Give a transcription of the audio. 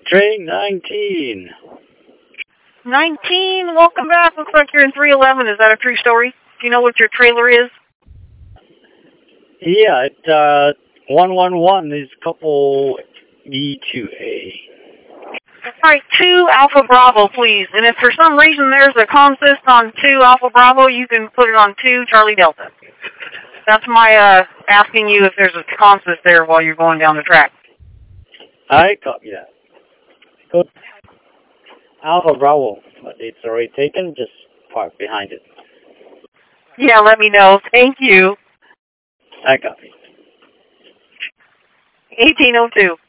Train 19. 19, welcome back. Looks like you're in 311. Is that a true story? Do you know what your trailer is? Yeah, it's 111 is couple E2A. Alright, 2 Alpha Bravo, please. And if for some reason there's a consist on 2 Alpha Bravo, you can put it on 2 Charlie Delta. That's my asking you if there's a consist there while you're going down the track. I copy that. Good. Alpha Bravo, but it's already taken, just park behind it. Yeah, let me know. Thank you. I copy. 1802.